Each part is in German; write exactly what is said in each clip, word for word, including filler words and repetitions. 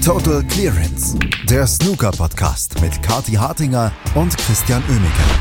Total Clearance, der Snooker-Podcast mit Kathi Hartinger und Christian Oemeke.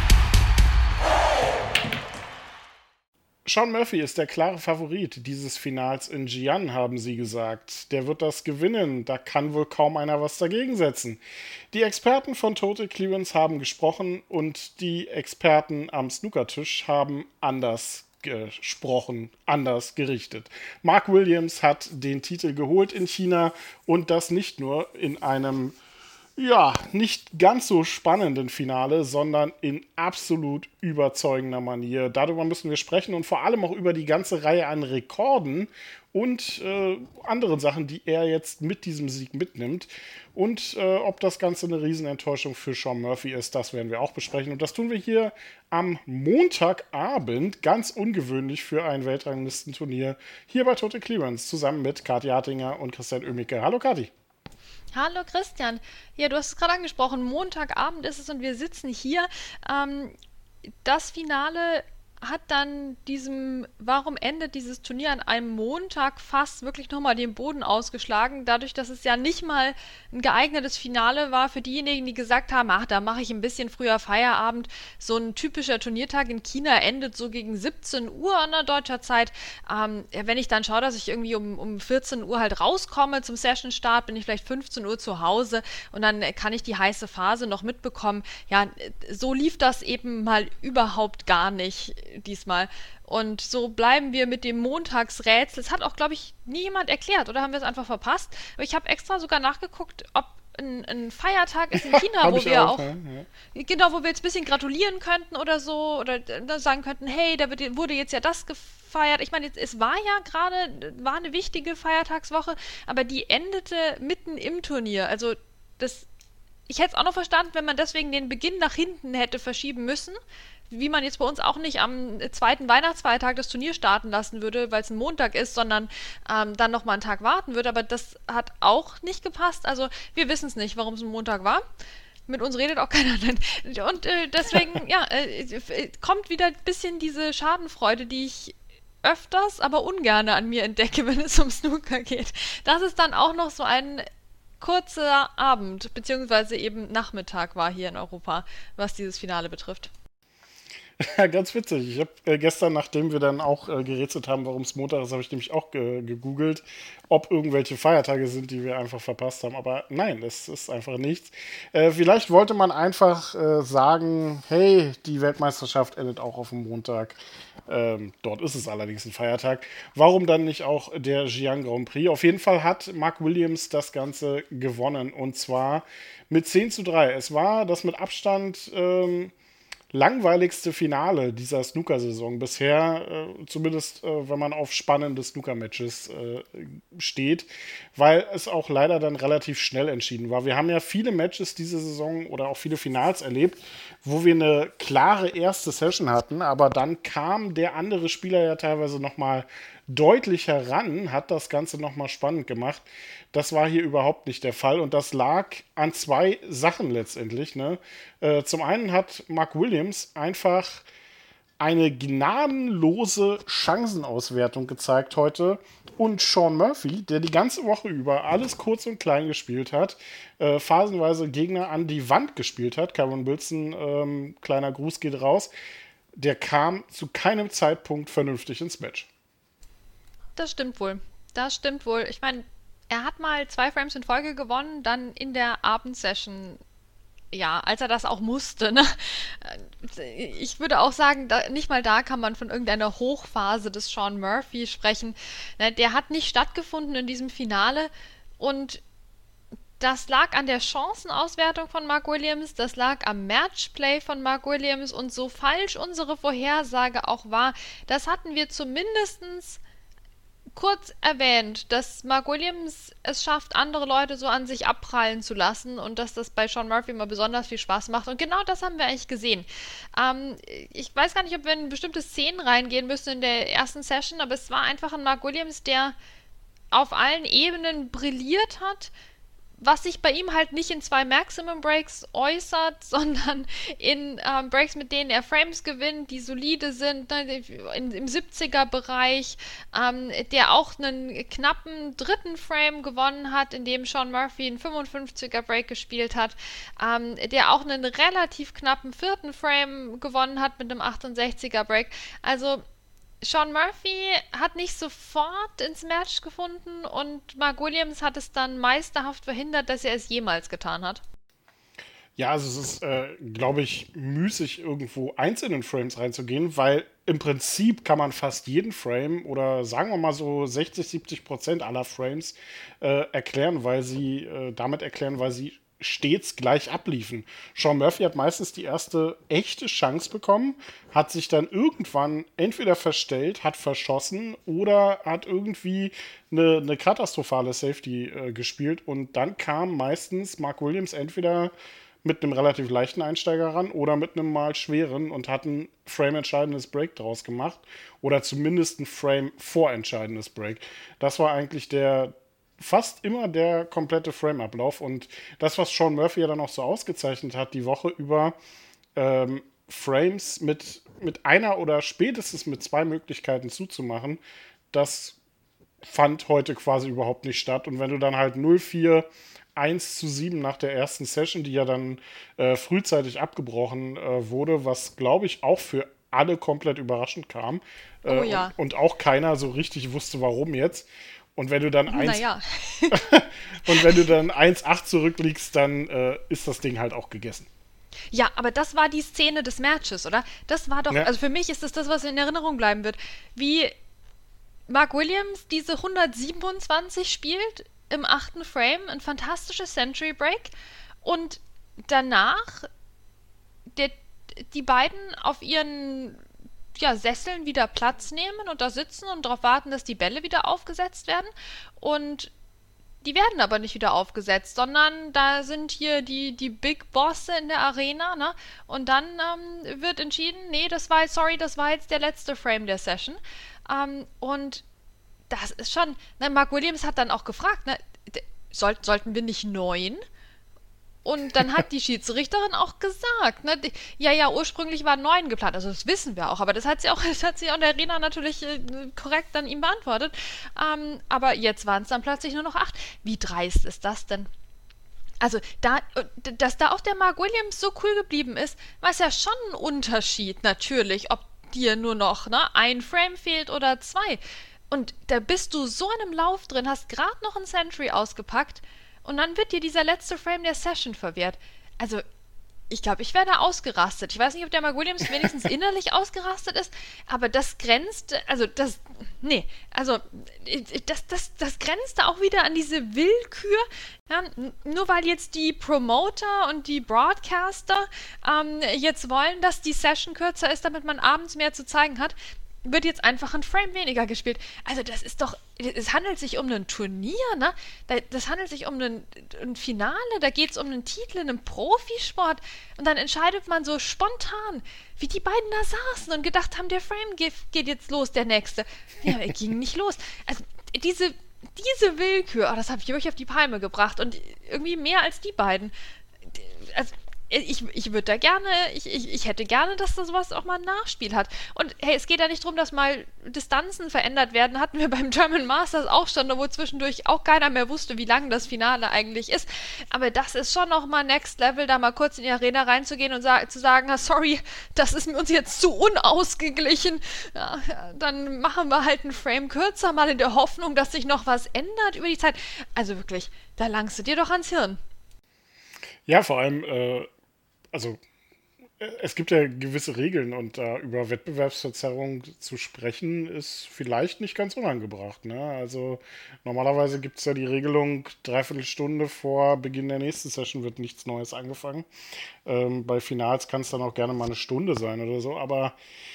Shaun Murphy ist der klare Favorit dieses Finals in Xi'an, haben sie gesagt. Der wird das gewinnen, da kann wohl kaum einer was dagegen setzen. Die Experten von Total Clearance haben gesprochen und die Experten am Snookertisch haben anders gesprochen, anders gerichtet. Mark Williams hat den Titel geholt in China und das nicht nur in einem ja, nicht ganz so spannenden Finale, sondern in absolut überzeugender Manier. Darüber müssen wir sprechen und vor allem auch über die ganze Reihe an Rekorden und äh, anderen Sachen, die er jetzt mit diesem Sieg mitnimmt. Und äh, ob das Ganze eine Riesenenttäuschung für Shaun Murphy ist, das werden wir auch besprechen. Und das tun wir hier am Montagabend, ganz ungewöhnlich für ein Weltranglistenturnier, hier bei Total Clearance, zusammen mit Kathi Hartinger und Christian Oemeke. Hallo Kathi. Hallo Christian. Ja, du hast es gerade angesprochen, Montagabend ist es und wir sitzen hier. Ähm, das Finale hat dann diesem, warum endet dieses Turnier an einem Montag, fast wirklich nochmal den Boden ausgeschlagen, dadurch, dass es ja nicht mal ein geeignetes Finale war für diejenigen, die gesagt haben, ach, da mache ich ein bisschen früher Feierabend. So ein typischer Turniertag in China endet so gegen siebzehn Uhr an der deutscher Zeit. Ähm, wenn ich dann schaue, dass ich irgendwie um, um vierzehn Uhr halt rauskomme zum Session-Start, bin ich vielleicht fünfzehn Uhr zu Hause und dann kann ich die heiße Phase noch mitbekommen. Ja, so lief das eben mal überhaupt gar nicht diesmal. Und so bleiben wir mit dem Montagsrätsel. Es hat auch, glaube ich, nie jemand erklärt, oder haben wir es einfach verpasst? Aber ich habe extra sogar nachgeguckt, ob ein, ein Feiertag ist in China, wo wir auch, auch ja, ja. genau, wo wir jetzt ein bisschen gratulieren könnten oder so, oder sagen könnten, hey, da wird, wurde jetzt ja das gefeiert. Ich meine, es war ja gerade, war eine wichtige Feiertagswoche, aber die endete mitten im Turnier. Also das, ich hätte es auch noch verstanden, wenn man deswegen den Beginn nach hinten hätte verschieben müssen, wie man jetzt bei uns auch nicht am zweiten Weihnachtsfeiertag das Turnier starten lassen würde, weil es ein Montag ist, sondern ähm, dann nochmal einen Tag warten würde. Aber das hat auch nicht gepasst. Also wir wissen es nicht, warum es ein Montag war. Mit uns redet auch keiner. Und äh, deswegen, ja, äh, kommt wieder ein bisschen diese Schadenfreude, die ich öfters, aber ungern an mir entdecke, wenn es um Snooker geht. Das ist dann auch noch so ein kurzer Abend, beziehungsweise eben Nachmittag war hier in Europa, was dieses Finale betrifft. Ja, ganz witzig. Ich habe äh, gestern, nachdem wir dann auch äh, gerätselt haben, warum es Montag ist, habe ich nämlich auch ge- gegoogelt, ob irgendwelche Feiertage sind, die wir einfach verpasst haben. Aber nein, es ist einfach nichts. Äh, vielleicht wollte man einfach äh, sagen, hey, die Weltmeisterschaft endet auch auf dem Montag. Ähm, dort ist es allerdings ein Feiertag. Warum dann nicht auch der Xi'an Grand Prix? Auf jeden Fall hat Mark Williams das Ganze gewonnen. Und zwar mit zehn zu drei. Es war das mit Abstand Ähm, langweiligste Finale dieser Snooker-Saison bisher, äh, zumindest äh, wenn man auf spannende Snooker-Matches äh, steht, weil es auch leider dann relativ schnell entschieden war. Wir haben ja viele Matches diese Saison oder auch viele Finals erlebt, wo wir eine klare erste Session hatten, aber dann kam der andere Spieler ja teilweise nochmal deutlich heran, hat das Ganze nochmal spannend gemacht. Das war hier überhaupt nicht der Fall und das lag an zwei Sachen letztendlich. Ne? Äh, zum einen hat Mark Williams einfach eine gnadenlose Chancenauswertung gezeigt heute und Shaun Murphy, der die ganze Woche über alles kurz und klein gespielt hat, äh, phasenweise Gegner an die Wand gespielt hat. Cameron Wilson, ähm, kleiner Gruß geht raus, der kam zu keinem Zeitpunkt vernünftig ins Match. Das stimmt wohl. Das stimmt wohl. Ich meine, er hat mal zwei Frames in Folge gewonnen, dann in der Abendsession, ja, als er das auch musste. Ne? Ich würde auch sagen, da, nicht mal da kann man von irgendeiner Hochphase des Shaun Murphy sprechen. Ne, der hat nicht stattgefunden in diesem Finale und das lag an der Chancenauswertung von Mark Williams, das lag am Matchplay von Mark Williams und so falsch unsere Vorhersage auch war, das hatten wir zumindestens kurz erwähnt, dass Mark Williams es schafft, andere Leute so an sich abprallen zu lassen und dass das bei Shaun Murphy immer besonders viel Spaß macht. Und genau das haben wir eigentlich gesehen. Ähm, ich weiß gar nicht, ob wir in bestimmte Szenen reingehen müssen in der ersten Session, aber es war einfach ein Mark Williams, der auf allen Ebenen brilliert hat, was sich bei ihm halt nicht in zwei Maximum Breaks äußert, sondern in ähm, Breaks, mit denen er Frames gewinnt, die solide sind, ne, in, im siebziger-Bereich, ähm, der auch einen knappen dritten Frame gewonnen hat, in dem Sean Murphy einen fünfundfünfziger-Break gespielt hat, ähm, der auch einen relativ knappen vierten Frame gewonnen hat mit einem achtundsechziger-Break. Also Sean Murphy hat nicht sofort ins Match gefunden und Mark Williams hat es dann meisterhaft verhindert, dass er es jemals getan hat. Ja, also es ist, äh, glaube ich, müßig, irgendwo einzelnen Frames reinzugehen, weil im Prinzip kann man fast jeden Frame oder sagen wir mal so sechzig, siebzig Prozent aller Frames äh, erklären, weil sie äh, damit erklären, weil sie stets gleich abliefen. Sean Murphy hat meistens die erste echte Chance bekommen, hat sich dann irgendwann entweder verstellt, hat verschossen oder hat irgendwie eine, eine katastrophale Safety äh, gespielt und dann kam meistens Mark Williams entweder mit einem relativ leichten Einsteiger ran oder mit einem mal schweren und hat ein frame-entscheidendes Break draus gemacht oder zumindest ein Frame-vorentscheidendes Break. Das war eigentlich der fast immer der komplette Frame-Ablauf und das, was Sean Murphy ja dann auch so ausgezeichnet hat, die Woche über ähm, Frames mit, mit einer oder spätestens mit zwei Möglichkeiten zuzumachen, das fand heute quasi überhaupt nicht statt. Und wenn du dann halt null vier eins zu sieben nach der ersten Session, die ja dann äh, frühzeitig abgebrochen äh, wurde, was glaube ich auch für alle komplett überraschend kam äh, Oh ja. und, und auch keiner so richtig wusste, warum jetzt. Und wenn du dann eins Naja. und wenn du dann eins acht zurückliegst, dann äh, ist das Ding halt auch gegessen. Ja, aber das war die Szene des Matches, oder? Das war doch, Ja. also für mich ist das das, was in Erinnerung bleiben wird. Wie Mark Williams diese hundertsiebenundzwanzig spielt im achten Frame, ein fantastisches Century Break und danach der, die beiden auf ihren ja, Sesseln wieder Platz nehmen und da sitzen und darauf warten, dass die Bälle wieder aufgesetzt werden und die werden aber nicht wieder aufgesetzt, sondern da sind hier die, die Big Bosse in der Arena, ne? Und dann ähm, wird entschieden, nee, das war jetzt, sorry, das war jetzt der letzte Frame der Session. Ähm, und das ist schon, ne, Mark Williams hat dann auch gefragt, ne, soll, sollten wir nicht neun? Und dann hat die Schiedsrichterin auch gesagt, ne, die, ja, ja, ursprünglich waren neun geplant, also das wissen wir auch, aber das hat sie auch, das hat sie auch in der Arena natürlich äh, korrekt dann ihm beantwortet. Ähm, aber jetzt waren es dann plötzlich nur noch acht. Wie dreist ist das denn? Also, da, dass da auch der Mark Williams so cool geblieben ist, war es ja schon ein Unterschied, natürlich, ob dir nur noch ne, ein Frame fehlt oder zwei. Und da bist du so in einem Lauf drin, hast gerade noch ein Century ausgepackt und dann wird dir dieser letzte Frame der Session verwehrt. Also, ich glaube, ich wäre da ausgerastet. Ich weiß nicht, ob der Mark Williams wenigstens innerlich ausgerastet ist, aber das grenzt, also das, nee, also das, das, das grenzt da auch wieder an diese Willkür. Ja, nur weil jetzt die Promoter und die Broadcaster ähm, jetzt wollen, dass die Session kürzer ist, damit man abends mehr zu zeigen hat, wird jetzt einfach ein Frame weniger gespielt. Also das ist doch, es handelt sich um ein Turnier, ne? Das handelt sich um ein, ein Finale, da geht es um einen Titel in einem Profisport und dann entscheidet man so spontan, wie die beiden da saßen und gedacht haben, der Frame geht, geht jetzt los, der nächste. Ja, er ging nicht los. Also diese, diese Willkür, oh, das habe ich wirklich auf die Palme gebracht und irgendwie mehr als die beiden. Also Ich, ich würde da gerne, ich, ich, ich hätte gerne, dass da sowas auch mal ein Nachspiel hat. Und hey, es geht ja nicht darum, dass mal Distanzen verändert werden. Hatten wir beim German Masters auch schon, wo zwischendurch auch keiner mehr wusste, wie lang das Finale eigentlich ist. Aber das ist schon noch mal Next Level, da mal kurz in die Arena reinzugehen und sa- zu sagen, ah, sorry, das ist uns jetzt zu unausgeglichen. Ja, dann machen wir halt einen Frame kürzer, mal in der Hoffnung, dass sich noch was ändert über die Zeit. Also wirklich, da langst du dir doch ans Hirn. Ja, vor allem, äh, also äh, es gibt ja gewisse Regeln und da über Wettbewerbsverzerrung zu sprechen, ist vielleicht nicht ganz unangebracht. Ne? Also normalerweise gibt es ja die Regelung, dreiviertel Stunde vor Beginn der nächsten Session wird nichts Neues angefangen. Ähm, bei Finals kann es dann auch gerne mal eine Stunde sein oder so, aber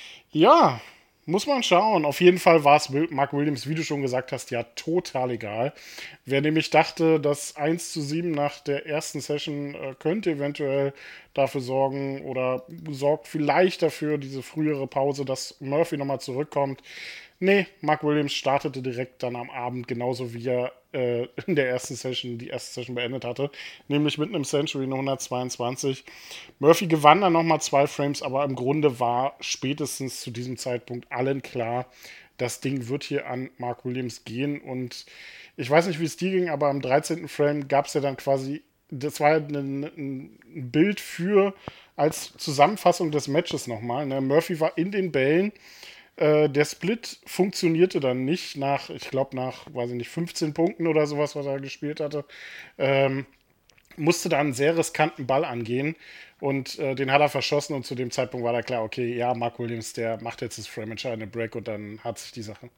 ja, muss man schauen. Auf jeden Fall war es Mark Williams, wie du schon gesagt hast, ja total egal. Wer nämlich dachte, das eins zu sieben nach der ersten Session äh, könnte eventuell dafür sorgen oder sorgt vielleicht dafür, diese frühere Pause, dass Murphy nochmal zurückkommt. Nee, Mark Williams startete direkt dann am Abend, genauso wie er äh, in der ersten Session, die erste Session beendet hatte, nämlich mit einem Century in hundertzweiundzwanzig. Murphy gewann dann nochmal zwei Frames, aber im Grunde war spätestens zu diesem Zeitpunkt allen klar, das Ding wird hier an Mark Williams gehen. Und ich weiß nicht, wie es dir ging, aber am dreizehnten Frame gab es ja dann quasi, das war ein, ein Bild für als Zusammenfassung des Matches nochmal. Ne? Murphy war in den Bällen. Äh, der Split funktionierte dann nicht nach, ich glaube, nach, weiß ich nicht, fünfzehn Punkten oder sowas, was er gespielt hatte. Ähm, musste da einen sehr riskanten Ball angehen und äh, den hat er verschossen und zu dem Zeitpunkt war da klar, okay, ja, Mark Williams, der macht jetzt das Frame-entscheidende Break und dann hat sich die Sache.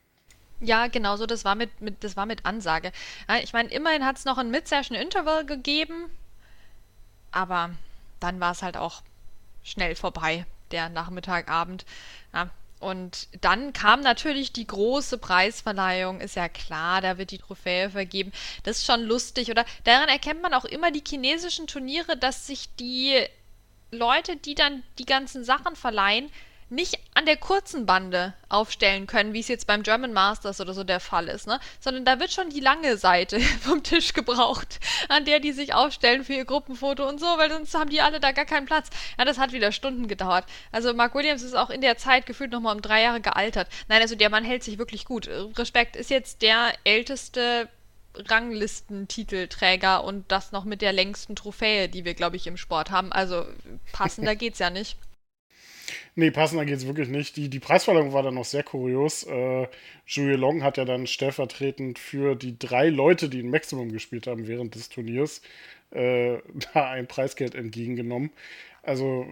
Ja, genau so, das war mit, mit, das war mit Ansage. Ja, ich meine, immerhin hat es noch ein Mid-Session-Interval gegeben, aber dann war es halt auch schnell vorbei, der Nachmittag, Abend. Ja, und dann kam natürlich die große Preisverleihung, ist ja klar, da wird die Trophäe vergeben. Das ist schon lustig, oder? Daran erkennt man auch immer die chinesischen Turniere, dass sich die Leute, die dann die ganzen Sachen verleihen, nicht an der kurzen Bande aufstellen können, wie es jetzt beim German Masters oder so der Fall ist, ne? Sondern da wird schon die lange Seite vom Tisch gebraucht, an der die sich aufstellen für ihr Gruppenfoto und so, weil sonst haben die alle da gar keinen Platz. Ja, das hat wieder Stunden gedauert. Also Mark Williams ist auch in der Zeit gefühlt nochmal um drei Jahre gealtert. Nein, also der Mann hält sich wirklich gut. Respekt, ist jetzt der älteste Ranglistentitelträger und das noch mit der längsten Trophäe, die wir, glaube ich, im Sport haben. Also passender geht's ja nicht. Nee, passender geht's wirklich nicht. Die, die Preisverleihung war dann noch sehr kurios. Äh, Zhuye Long hat ja dann stellvertretend für die drei Leute, die ein Maximum gespielt haben während des Turniers, äh, da ein Preisgeld entgegengenommen. Also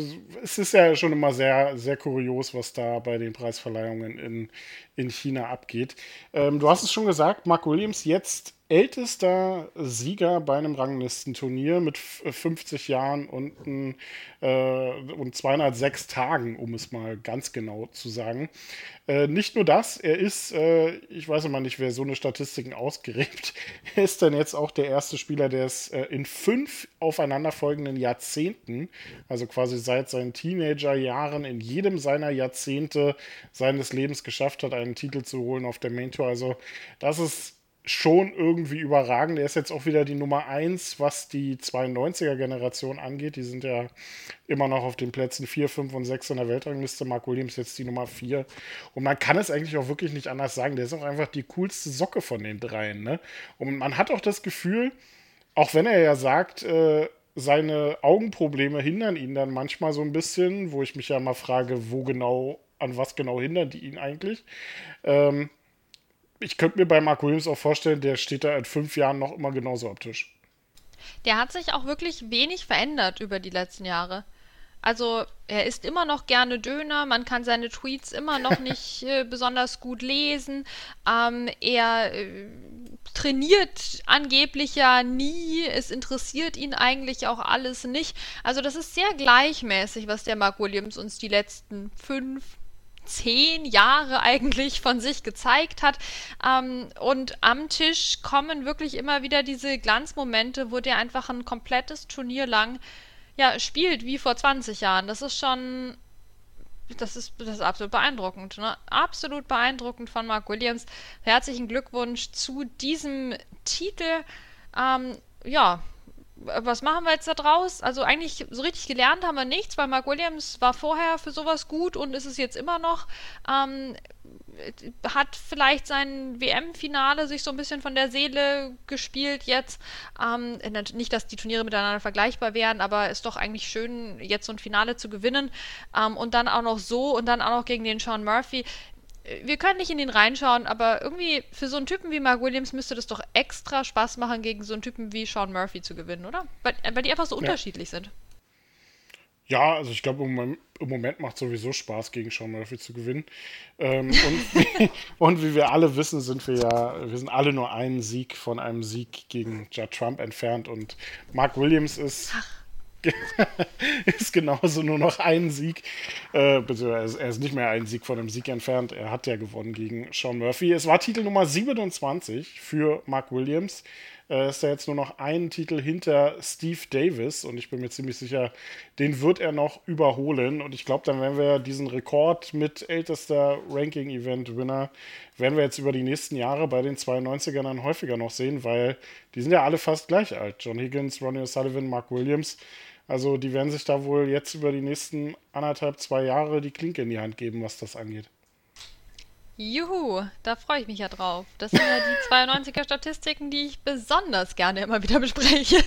es ist ja schon immer sehr, sehr kurios, was da bei den Preisverleihungen in, in China abgeht. Ähm, du hast es schon gesagt, Mark Williams jetzt ältester Sieger bei einem Ranglistenturnier mit fünfzig Jahren und, ein, äh, und zweihundertsechs Tagen, um es mal ganz genau zu sagen. Äh, nicht nur das, er ist, äh, ich weiß immer nicht, wer so eine Statistiken ausgräbt, er ist dann jetzt auch der erste Spieler, der es äh, in fünf aufeinanderfolgenden Jahrzehnten, also quasi seit seinen Teenagerjahren, in jedem seiner Jahrzehnte seines Lebens geschafft hat, einen Titel zu holen auf der Main Tour. Also das ist schon irgendwie überragend. Er ist jetzt auch wieder die Nummer eins, was die zweiundneunziger-Generation angeht. Die sind ja immer noch auf den Plätzen vier, fünf und sechs in der Weltrangliste. Mark Williams jetzt die Nummer vier. Und man kann es eigentlich auch wirklich nicht anders sagen. Der ist auch einfach die coolste Socke von den dreien. Ne? Und man hat auch das Gefühl, auch wenn er ja sagt, äh, seine Augenprobleme hindern ihn dann manchmal so ein bisschen, wo ich mich ja mal frage, wo genau, an was genau hindern die ihn eigentlich. Ähm, Ich könnte mir bei Mark Williams auch vorstellen, der steht da in fünf Jahren noch immer genauso am Tisch. Der hat sich auch wirklich wenig verändert über die letzten Jahre. Also er isst immer noch gerne Döner, man kann seine Tweets immer noch nicht äh, besonders gut lesen. Ähm, er äh, trainiert angeblich ja nie, es interessiert ihn eigentlich auch alles nicht. Also das ist sehr gleichmäßig, was der Mark Williams uns die letzten fünf, zehn Jahre eigentlich von sich gezeigt hat. Ähm, und am Tisch kommen wirklich immer wieder diese Glanzmomente, wo der einfach ein komplettes Turnier lang ja, spielt wie vor zwanzig Jahren. Das ist schon, das ist, das ist absolut beeindruckend. Ne? Absolut beeindruckend von Mark Williams. Herzlichen Glückwunsch zu diesem Titel. Ähm, ja, was machen wir jetzt da draus? Also eigentlich so richtig gelernt haben wir nichts, weil Mark Williams war vorher für sowas gut und ist es jetzt immer noch. Ähm, hat vielleicht sein W M-Finale sich so ein bisschen von der Seele gespielt jetzt. Ähm, nicht, dass die Turniere miteinander vergleichbar wären, aber ist doch eigentlich schön, jetzt so ein Finale zu gewinnen. Ähm, und dann auch noch so und dann auch noch gegen den Sean Murphy. Wir können nicht in den reinschauen, aber irgendwie für so einen Typen wie Mark Williams müsste das doch extra Spaß machen, gegen so einen Typen wie Sean Murphy zu gewinnen, oder? Weil, weil die einfach so Ja, unterschiedlich sind. ja also ich glaube, im, Moment- im Moment macht sowieso Spaß, gegen Sean Murphy zu gewinnen. Ähm, und, und wie wir alle wissen, sind wir ja, wir sind alle nur einen Sieg von einem Sieg gegen Judd Trump entfernt. Und Mark Williams ist ist genauso nur noch ein Sieg, äh, beziehungsweise er ist nicht mehr einen Sieg von einem Sieg entfernt. Er hat ja gewonnen gegen Sean Murphy. Es war Titel Nummer siebenundzwanzig für Mark Williams. Äh, ist er jetzt nur noch einen Titel hinter Steve Davis und ich bin mir ziemlich sicher, den wird er noch überholen. Und ich glaube, dann werden wir diesen Rekord mit ältester Ranking-Event-Winner, werden wir jetzt über die nächsten Jahre bei den zweiundneunzigern dann häufiger noch sehen, weil die sind ja alle fast gleich alt. John Higgins, Ronnie O'Sullivan, Mark Williams. Also die werden sich da wohl jetzt über die nächsten anderthalb, zwei Jahre die Klinke in die Hand geben, was das angeht. Juhu, da freue ich mich ja drauf. Das sind ja die zweiundneunziger-Statistiken, die ich besonders gerne immer wieder bespreche.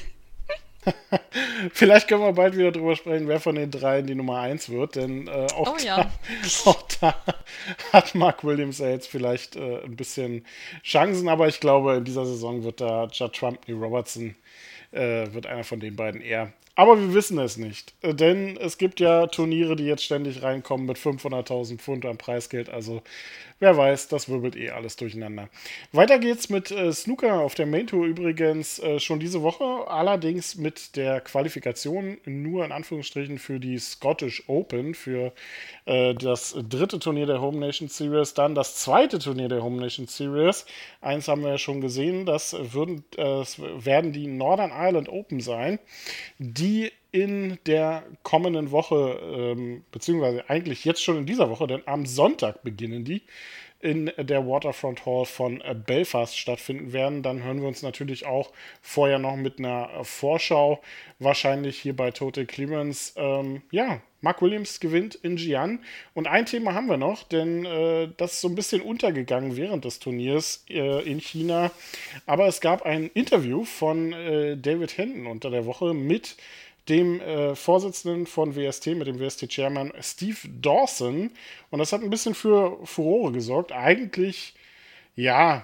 Vielleicht können wir bald wieder drüber sprechen, wer von den dreien die Nummer eins wird, denn äh, auch, Oh da, ja. auch da hat Mark Williams ja jetzt vielleicht äh, ein bisschen Chancen, aber ich glaube, in dieser Saison wird da Judd Trumpney Robertson, äh, wird einer von den beiden eher. Aber wir wissen es nicht, äh, denn es gibt ja Turniere, die jetzt ständig reinkommen mit fünfhunderttausend Pfund an Preisgeld, also wer weiß, das wirbelt eh alles durcheinander. Weiter geht's mit äh, Snooker auf der Main Tour übrigens äh, schon diese Woche, allerdings mit der Qualifikation nur in Anführungsstrichen für die Scottish Open, für äh, das dritte Turnier der Home Nation Series, dann das zweite Turnier der Home Nation Series. Eins haben wir ja schon gesehen, das, würden, äh, das werden die Northern Ireland Open sein, die in der kommenden Woche, ähm, beziehungsweise eigentlich jetzt schon in dieser Woche, denn am Sonntag beginnen die, in der Waterfront Hall von äh, Belfast stattfinden werden. Dann hören wir uns natürlich auch vorher noch mit einer äh, Vorschau, wahrscheinlich hier bei Total Clearance. Ähm, ja, Mark Williams gewinnt in Xi'an. Und ein Thema haben wir noch, denn äh, das ist so ein bisschen untergegangen während des Turniers äh, in China. Aber es gab ein Interview von äh, David Hendon unter der Woche mit dem äh, Vorsitzenden von W S T, mit dem W S T-Chairman Steve Dawson. Und das hat ein bisschen für Furore gesorgt. Eigentlich, ja,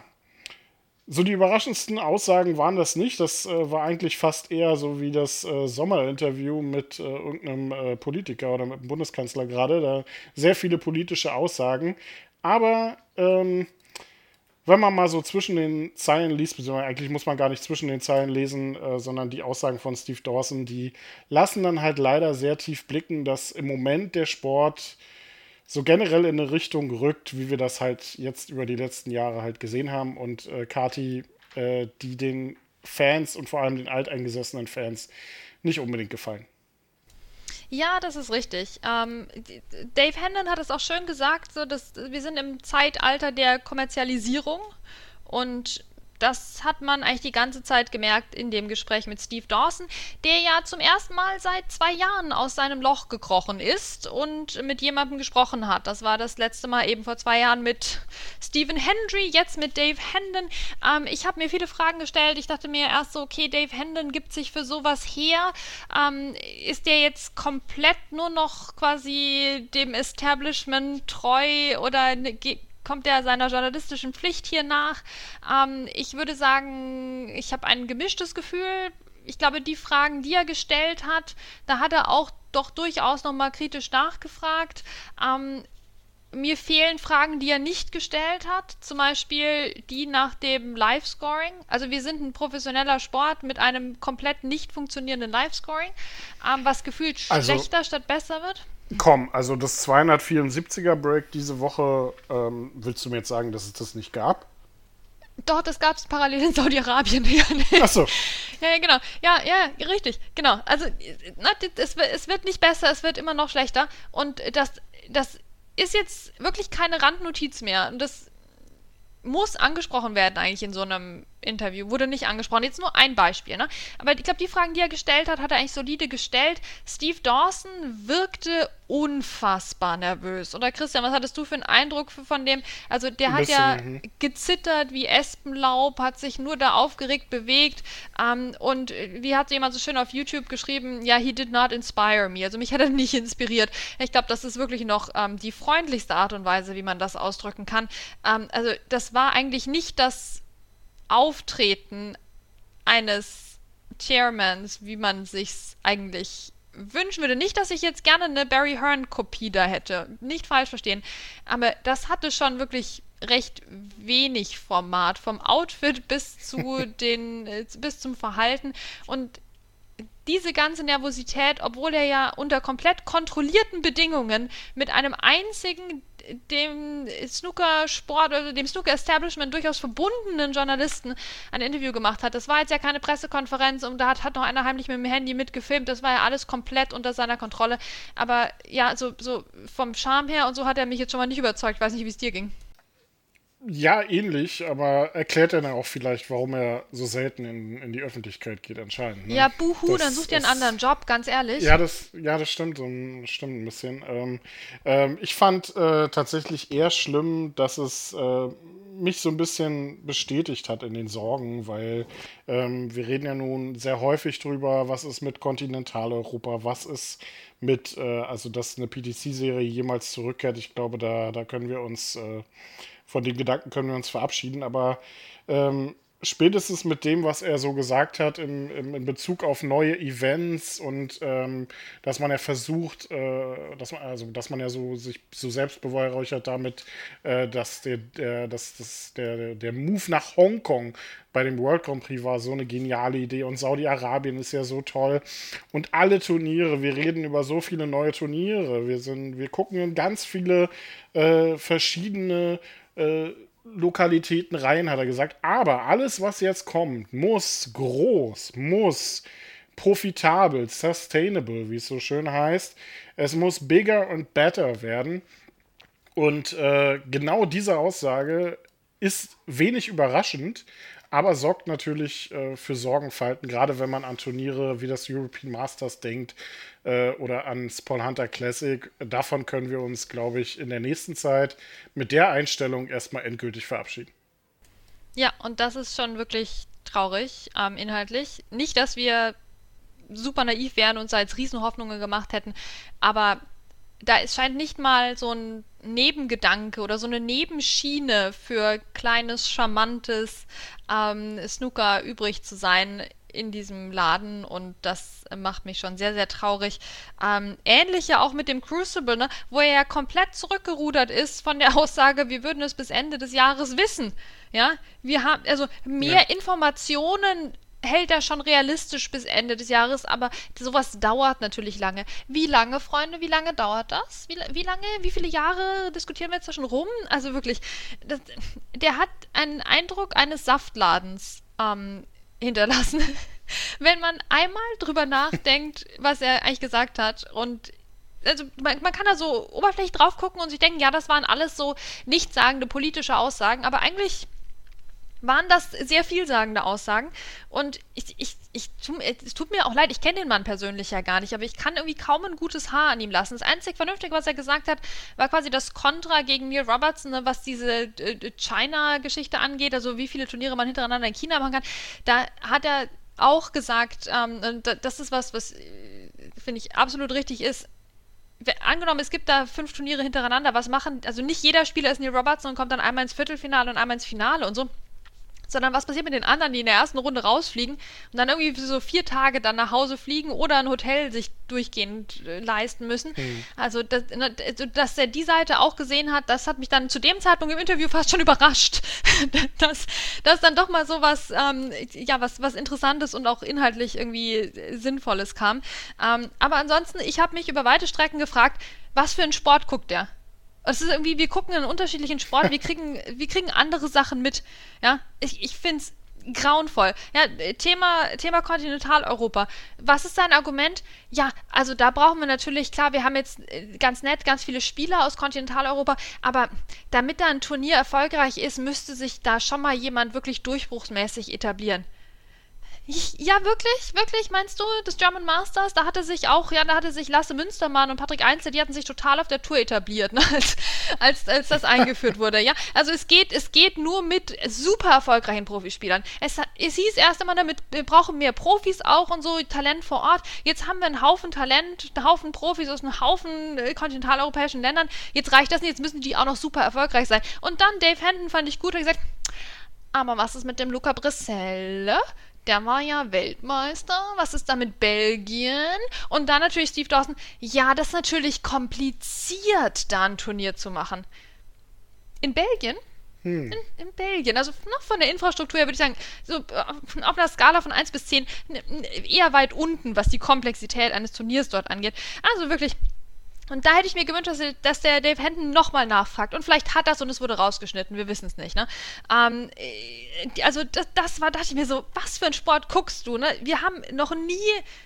so die überraschendsten Aussagen waren das nicht. Das äh, war eigentlich fast eher so wie das äh, Sommerinterview mit äh, irgendeinem äh, Politiker oder mit dem Bundeskanzler gerade. Da sehr viele politische Aussagen. Aber ähm, wenn man mal so zwischen den Zeilen liest, beziehungsweise eigentlich muss man gar nicht zwischen den Zeilen lesen, äh, sondern die Aussagen von Steve Dawson, die lassen dann halt leider sehr tief blicken, dass im Moment der Sport so generell in eine Richtung rückt, wie wir das halt jetzt über die letzten Jahre halt gesehen haben. Und äh, Kati, äh, die den Fans und vor allem den alteingesessenen Fans nicht unbedingt gefallen. Ja, das ist richtig. Ähm, d- Dave Hendon hat es auch schön gesagt, so dass wir sind im Zeitalter der Kommerzialisierung und das hat man eigentlich die ganze Zeit gemerkt in dem Gespräch mit Steve Dawson, der ja zum ersten Mal seit zwei Jahren aus seinem Loch gekrochen ist und mit jemandem gesprochen hat. Das war das letzte Mal eben vor zwei Jahren mit Stephen Hendry, jetzt mit Dave Hendon. Ähm, ich habe mir viele Fragen gestellt. Ich dachte mir erst so, okay, Dave Hendon gibt sich für sowas her. Ähm, ist der jetzt komplett nur noch quasi dem Establishment treu oder ne, ge- kommt er seiner journalistischen Pflicht hier nach? Ähm, ich würde sagen, ich habe ein gemischtes Gefühl. Ich glaube, die Fragen, die er gestellt hat, da hat er auch doch durchaus nochmal kritisch nachgefragt. Ähm, mir fehlen Fragen, die er nicht gestellt hat, zum Beispiel die nach dem Live-Scoring. Also wir sind ein professioneller Sport mit einem komplett nicht funktionierenden Live-Scoring, ähm, was gefühlt Also- schlechter statt besser wird. Komm, also das zweihundertvierundsiebziger Break diese Woche, ähm, willst du mir jetzt sagen, dass es das nicht gab? Doch, das gab es parallel in Saudi-Arabien. Ja, nee. Achso, Ja, ja, genau. Ja, ja, richtig. Genau. Also, na, es, wird- es wird nicht besser, es wird immer noch schlechter. Und das, das ist jetzt wirklich keine Randnotiz mehr. Und das muss angesprochen werden eigentlich in so einem Interview. Wurde nicht angesprochen. Jetzt nur ein Beispiel, ne? Aber ich glaube, die Fragen, die er gestellt hat, hat er eigentlich solide gestellt. Steve Dawson wirkte unfassbar nervös. Oder Christian, was hattest du für einen Eindruck von dem? Also der Ein hat bisschen, ja mhm. gezittert wie Espenlaub, hat sich nur da aufgeregt bewegt. Ähm, und wie hat jemand so schön auf YouTube geschrieben, ja, he did not inspire me. Also mich hat er nicht inspiriert. Ich glaube, das ist wirklich noch ähm, die freundlichste Art und Weise, wie man das ausdrücken kann. Ähm, also das war eigentlich nicht das Auftreten eines Chairmans, wie man sich's eigentlich wünschen würde. Nicht, dass ich jetzt gerne eine Barry Hearn-Kopie da hätte. Nicht falsch verstehen. Aber das hatte schon wirklich recht wenig Format. Vom Outfit bis zu den, äh, bis zum Verhalten. Und diese ganze Nervosität, obwohl er ja unter komplett kontrollierten Bedingungen mit einem einzigen dem Snookersport oder dem Snooker-Establishment durchaus verbundenen Journalisten ein Interview gemacht hat. Das war jetzt ja keine Pressekonferenz und da hat, hat noch einer heimlich mit dem Handy mitgefilmt. Das war ja alles komplett unter seiner Kontrolle. Aber ja, so, so vom Charme her und so hat er mich jetzt schon mal nicht überzeugt. Ich weiß nicht, wie es dir ging. Ja, ähnlich, aber erklärt er dann auch vielleicht, warum er so selten in, in die Öffentlichkeit geht, anscheinend. Ne? Ja, buhu, das, dann such dir einen das, anderen Job, ganz ehrlich. Ja, das, ja, das stimmt, so ein, stimmt ein bisschen. Ähm, ähm, ich fand äh, tatsächlich eher schlimm, dass es äh, mich so ein bisschen bestätigt hat in den Sorgen, weil ähm, wir reden ja nun sehr häufig drüber, was ist mit Kontinentaleuropa, was ist mit, äh, also dass eine P T C-Serie jemals zurückkehrt. Ich glaube, da, da können wir uns... Äh, Von den Gedanken können wir uns verabschieden, aber ähm, spätestens mit dem, was er so gesagt hat im, im, in Bezug auf neue Events und ähm, dass man ja versucht, äh, dass man, also dass man ja so sich so selbst beweihräuchert damit, äh, dass der, der, dass, dass der, der Move nach Hongkong bei dem World Grand Prix war so eine geniale Idee und Saudi-Arabien ist ja so toll und alle Turniere, wir reden über so viele neue Turniere, wir sind, wir gucken in ganz viele äh, verschiedene äh, Lokalitäten rein, hat er gesagt. Aber alles, was jetzt kommt, muss groß, muss profitabel, sustainable, wie es so schön heißt. Es muss bigger and better werden. Und äh, genau diese Aussage ist wenig überraschend, aber sorgt natürlich äh, für Sorgenfalten, gerade wenn man an Turniere wie das European Masters denkt äh, oder ans Paul Hunter Classic. Davon können wir uns, glaube ich, in der nächsten Zeit mit der Einstellung erstmal endgültig verabschieden. Ja, und das ist schon wirklich traurig, ähm, inhaltlich. Nicht, dass wir super naiv wären und uns da jetzt Riesenhoffnungen gemacht hätten, aber da es scheint nicht mal so ein Nebengedanke oder so eine Nebenschiene für kleines, charmantes ähm, Snooker übrig zu sein in diesem Laden und das macht mich schon sehr, sehr traurig. Ähm, ähnlich ja auch mit dem Crucible, ne, wo er ja komplett zurückgerudert ist von der Aussage, wir würden es bis Ende des Jahres wissen. Ja, wir haben also mehr ja. Informationen hält er schon realistisch bis Ende des Jahres, aber sowas dauert natürlich lange. Wie lange, Freunde, wie lange dauert das? Wie, wie lange, wie viele Jahre diskutieren wir jetzt da schon rum? Also wirklich, das, der hat einen Eindruck eines Saftladens ähm, hinterlassen. Wenn man einmal drüber nachdenkt, was er eigentlich gesagt hat und also man, man kann da so oberflächlich drauf gucken und sich denken, ja, das waren alles so nichtssagende politische Aussagen, aber eigentlich waren das sehr vielsagende Aussagen und ich, ich, ich, es tut mir auch leid, ich kenne den Mann persönlich ja gar nicht, aber ich kann irgendwie kaum ein gutes Haar an ihm lassen. Das einzig Vernünftige, was er gesagt hat, war quasi das Kontra gegen Neil Robertson, ne, was diese äh, China-Geschichte angeht, also wie viele Turniere man hintereinander in China machen kann. Da hat er auch gesagt, ähm, das ist was, was, finde ich, absolut richtig ist. Angenommen, es gibt da fünf Turniere hintereinander, was machen, also nicht jeder Spieler ist Neil Robertson und kommt dann einmal ins Viertelfinale und einmal ins Finale und so. Sondern was passiert mit den anderen, die in der ersten Runde rausfliegen und dann irgendwie für so vier Tage dann nach Hause fliegen oder ein Hotel sich durchgehend äh, leisten müssen. Mhm. Also, das, dass er die Seite auch gesehen hat, das hat mich dann zu dem Zeitpunkt im Interview fast schon überrascht, dass, dass dann doch mal so was, ähm, ja, was, was Interessantes und auch inhaltlich irgendwie Sinnvolles kam. Ähm, aber ansonsten, ich habe mich über weite Strecken gefragt, was für einen Sport guckt der? Es ist irgendwie, wir gucken einen unterschiedlichen Sport, wir kriegen, wir kriegen andere Sachen mit. Ja, ich, ich finde es grauenvoll. Ja, Thema, Thema Kontinentaleuropa. Was ist dein Argument? Ja, also da brauchen wir natürlich, klar, wir haben jetzt ganz nett ganz viele Spieler aus Kontinentaleuropa, aber damit da ein Turnier erfolgreich ist, müsste sich da schon mal jemand wirklich durchbruchsmäßig etablieren. Ja, wirklich? Wirklich, meinst du, das German Masters, da hatte sich auch, ja, da hatte sich Lasse Münstermann und Patrick Einzel, die hatten sich total auf der Tour etabliert, ne, als, als, als das eingeführt wurde, ja. Also es geht, es geht nur mit super erfolgreichen Profispielern. Es, es hieß erst immer damit, wir brauchen mehr Profis auch und so, Talent vor Ort. Jetzt haben wir einen Haufen Talent, einen Haufen Profis aus einem Haufen äh, kontinentaleuropäischen Ländern. Jetzt reicht das nicht, jetzt müssen die auch noch super erfolgreich sein. Und dann Dave Hendon fand ich gut, hat gesagt, aber was ist mit dem Luca Brisselle? Der war ja Weltmeister. Was ist da mit Belgien? Und dann natürlich Steve Dawson. Ja, das ist natürlich kompliziert, da ein Turnier zu machen. In Belgien Hm. In, in Belgien. Also noch von der Infrastruktur her würde ich sagen, so äh, auf einer Skala von eins bis zehn eher weit unten, was die Komplexität eines Turniers dort angeht. Also wirklich. Und da hätte ich mir gewünscht, dass, dass der Dave Henton nochmal nachfragt. Und vielleicht hat das und es wurde rausgeschnitten, wir wissen es nicht. Ne? Ähm, also das, das war, dachte ich mir so, was für ein Sport guckst du? Ne? Wir haben noch nie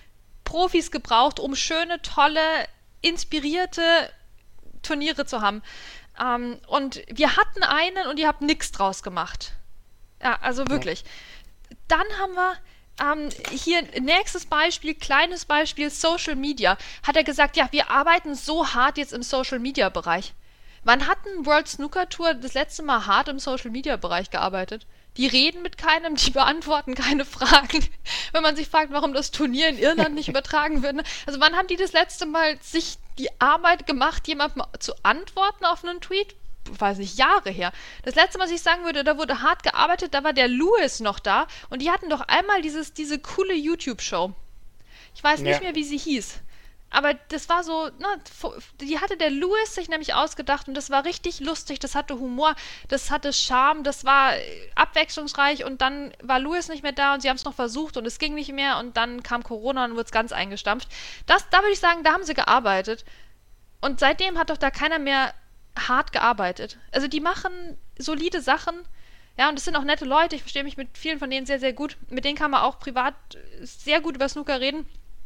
Profis gebraucht, um schöne, tolle, inspirierte Turniere zu haben. Ähm, und wir hatten einen und ihr habt nichts draus gemacht. Ja, also wirklich. Ja. Dann haben wir ähm, hier nächstes Beispiel, kleines Beispiel, Social Media. Hat er gesagt, ja, wir arbeiten so hart jetzt im Social Media Bereich. Wann hat ein World Snooker Tour das letzte Mal hart im Social Media Bereich gearbeitet? Die reden mit keinem, die beantworten keine Fragen. Wenn man sich fragt, warum das Turnier in Irland nicht übertragen wird. Ne? Also wann haben die das letzte Mal sich die Arbeit gemacht, jemandem zu antworten auf einen Tweet? Weiß nicht, Jahre her. Das letzte Mal, was ich sagen würde, da wurde hart gearbeitet, da war der Lewis noch da und die hatten doch einmal dieses, diese coole YouTube-Show. Ich weiß nicht ja. mehr, wie sie hieß. Aber das war so, na, die hatte der Lewis sich nämlich ausgedacht und das war richtig lustig, das hatte Humor, das hatte Charme, das war abwechslungsreich und dann war Lewis nicht mehr da und sie haben es noch versucht und es ging nicht mehr und dann kam Corona und wurde es ganz eingestampft. Das, da würde ich sagen, da haben sie gearbeitet und seitdem hat doch da keiner mehr hart gearbeitet. Also die machen solide Sachen, ja, und es sind auch nette Leute, ich verstehe mich mit vielen von denen sehr, sehr gut, mit denen kann man auch privat sehr gut über Snooker reden.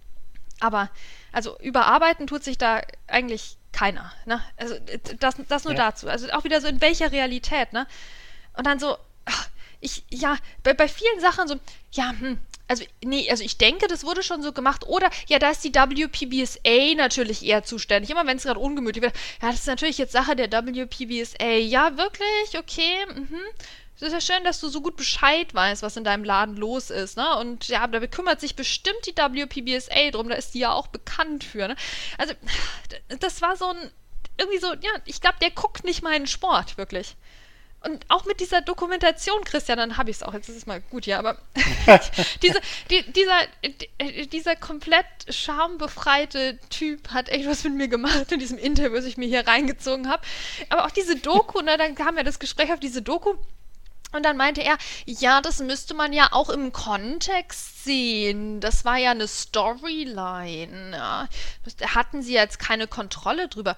Aber, also überarbeiten tut sich da eigentlich keiner, ne? Also das, das nur ja. dazu. Also auch wieder so in welcher Realität, ne? Und dann so, ach, ich, ja, bei, bei vielen Sachen so, ja, hm, also, nee, also ich denke, das wurde schon so gemacht. Oder, ja, da ist die W P B S A natürlich eher zuständig. Immer wenn es gerade ungemütlich wird. Ja, das ist natürlich jetzt Sache der W P B S A. Ja, wirklich? Okay, mhm. Es ist ja schön, dass du so gut Bescheid weißt, was in deinem Laden los ist, ne? Und ja, da kümmert sich bestimmt die W P B S A drum, da ist die ja auch bekannt für, ne? Also, das war so ein, irgendwie so, ja, ich glaube, der guckt nicht meinen Sport, wirklich. Und auch mit dieser Dokumentation, Christian, dann habe ich es auch, jetzt ist es mal gut, ja, aber diese, die, dieser, die, dieser komplett schambefreite Typ hat echt was mit mir gemacht in diesem Interview, das ich mir hier reingezogen habe. Aber auch diese Doku, ne, dann kam ja das Gespräch auf diese Doku. Und dann meinte er, ja, das müsste man ja auch im Kontext sehen. Das war ja eine Storyline. Ja. Da hatten sie jetzt keine Kontrolle drüber.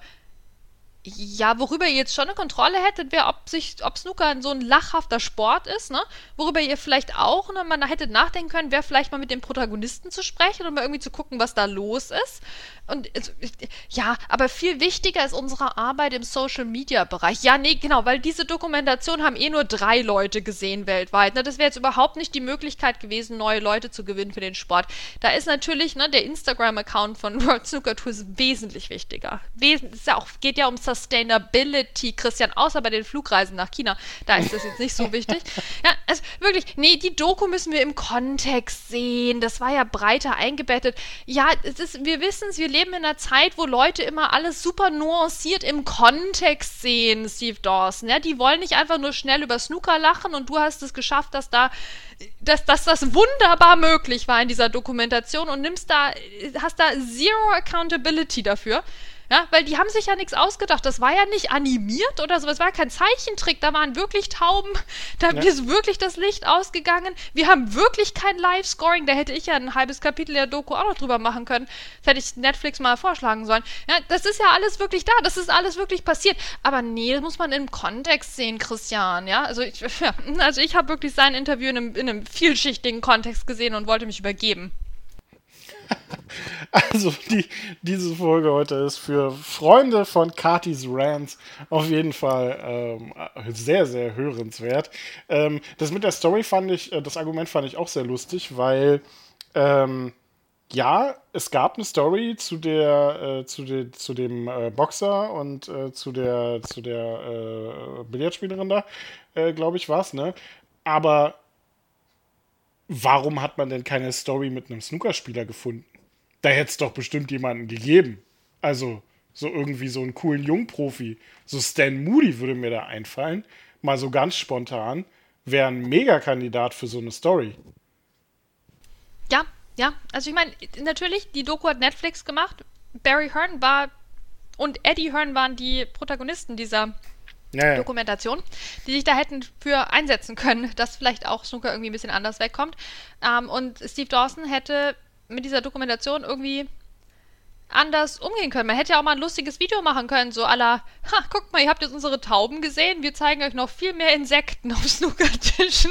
Ja, worüber ihr jetzt schon eine Kontrolle hättet, wäre, ob sich, ob Snooker so ein lachhafter Sport ist, ne? Worüber ihr vielleicht auch, ne, man hätte nachdenken können, wäre vielleicht mal mit dem Protagonisten zu sprechen und mal irgendwie zu gucken, was da los ist. Und ja, aber viel wichtiger ist unsere Arbeit im Social-Media-Bereich. Ja, nee, genau, weil diese Dokumentation haben eh nur drei Leute gesehen weltweit. Ne? Das wäre jetzt überhaupt nicht die Möglichkeit gewesen, neue Leute zu gewinnen für den Sport. Da ist natürlich, ne, der Instagram-Account von World Snooker Tour ist wesentlich wichtiger. Wes- es ist ja auch, geht ja um Sustainability, Christian, außer bei den Flugreisen nach China. Da ist das jetzt nicht so wichtig. Ja, also wirklich, nee, die Doku müssen wir im Kontext sehen. Das war ja breiter eingebettet. Ja, es ist, wir wissen es, wir leben in einer Zeit, wo Leute immer alles super nuanciert im Kontext sehen, Steve Dawson. Ja, die wollen nicht einfach nur schnell über Snooker lachen und du hast es geschafft, dass da, dass, dass das wunderbar möglich war in dieser Dokumentation und nimmst da, hast da zero accountability dafür. Ja, weil die haben sich ja nichts ausgedacht. Das war ja nicht animiert oder so. Es war kein Zeichentrick. Da waren wirklich Tauben. Da ja. ist wirklich das Licht ausgegangen. Wir haben wirklich kein Live-Scoring. Da hätte ich ja ein halbes Kapitel der Doku auch noch drüber machen können. Das hätte ich Netflix mal vorschlagen sollen. Ja, das ist ja alles wirklich da. Das ist alles wirklich passiert. Aber nee, das muss man im Kontext sehen, Christian. Ja, also ich, ja, also ich habe wirklich sein Interview in einem, in einem vielschichtigen Kontext gesehen und wollte mich übergeben. Also die, diese Folge heute ist für Freunde von Katis Rants auf jeden Fall ähm, sehr, sehr hörenswert. Ähm, das mit der Story fand ich, das Argument fand ich auch sehr lustig, weil ähm, ja, es gab eine Story zu der, äh, zu, de, zu dem äh, Boxer und äh, zu der, zu der äh, Billardspielerin da, äh, glaube ich, war es, ne? Aber warum hat man denn keine Story mit einem Snookerspieler gefunden? Da hätte es doch bestimmt jemanden gegeben. Also, so irgendwie so einen coolen Jungprofi. So Stan Moody würde mir da einfallen. Mal so ganz spontan. Wäre ein Megakandidat für so eine Story. Ja, ja. Also ich meine, natürlich, die Doku hat Netflix gemacht. Barry Hearn war und Eddie Hearn waren die Protagonisten dieser Ja, ja. Dokumentation, die sich da hätten für einsetzen können, dass vielleicht auch Snooker irgendwie ein bisschen anders wegkommt. Ähm, und Steve Dawson hätte mit dieser Dokumentation irgendwie anders umgehen können. Man hätte ja auch mal ein lustiges Video machen können, so à la, ha, guckt mal, ihr habt jetzt unsere Tauben gesehen, wir zeigen euch noch viel mehr Insekten auf Snookertischen.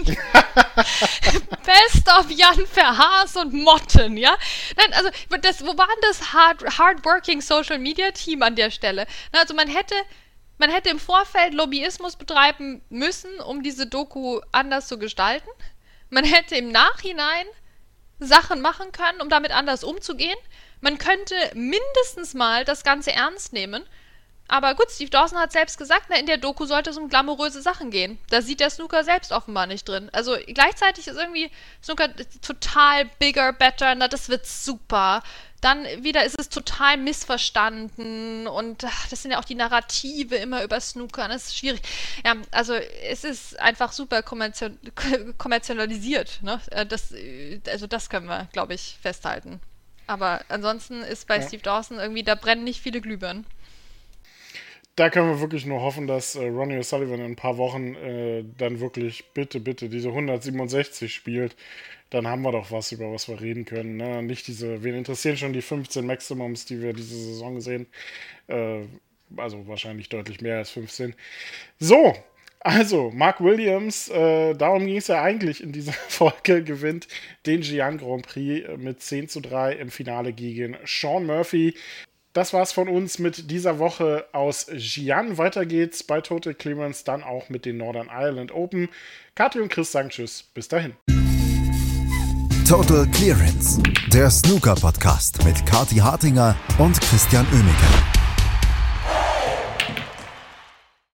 Best of Jan Verhaas und Motten, ja? Nein, also, das, wo war denn das hard, hardworking Social Media Team an der Stelle? Also man hätte, man hätte im Vorfeld Lobbyismus betreiben müssen, um diese Doku anders zu gestalten. Man hätte im Nachhinein Sachen machen können, um damit anders umzugehen. Man könnte mindestens mal das Ganze ernst nehmen. Aber gut, Steve Dawson hat selbst gesagt, na, in der Doku sollte es um glamouröse Sachen gehen. Da sieht der Snooker selbst offenbar nicht drin. Also gleichzeitig ist irgendwie Snooker total bigger, better, na, das wird super. Dann wieder ist es total missverstanden und ach, das sind ja auch die Narrative immer über Snooker. Das ist schwierig. Ja, also es ist einfach super kommerzial- kommerzialisiert. Ne? Das, also das können wir, glaube ich, festhalten. Aber ansonsten ist bei ja. Steve Dawson irgendwie, da brennen nicht viele Glühbirnen. Da können wir wirklich nur hoffen, dass äh, Ronnie O'Sullivan in ein paar Wochen äh, dann wirklich bitte, bitte diese hundertsiebenundsechzig spielt. Dann haben wir doch was, über was wir reden können. Ne? Nicht diese, wen interessieren schon die fünfzehn Maximums, die wir diese Saison sehen. Äh, also wahrscheinlich deutlich mehr als fünfzehn. So, also Mark Williams, äh, darum ging es ja eigentlich in dieser Folge, gewinnt den Xi'an Grand Prix mit zehn zu drei im Finale gegen Sean Murphy. Das war's von uns mit dieser Woche aus Xi'an. Weiter geht's bei Total Clearance dann auch mit den Northern Ireland Open. Kathi und Chris sagen Tschüss, bis dahin. Total Clearance, der Snooker-Podcast mit Kathi Hartinger und Christian Oemeke.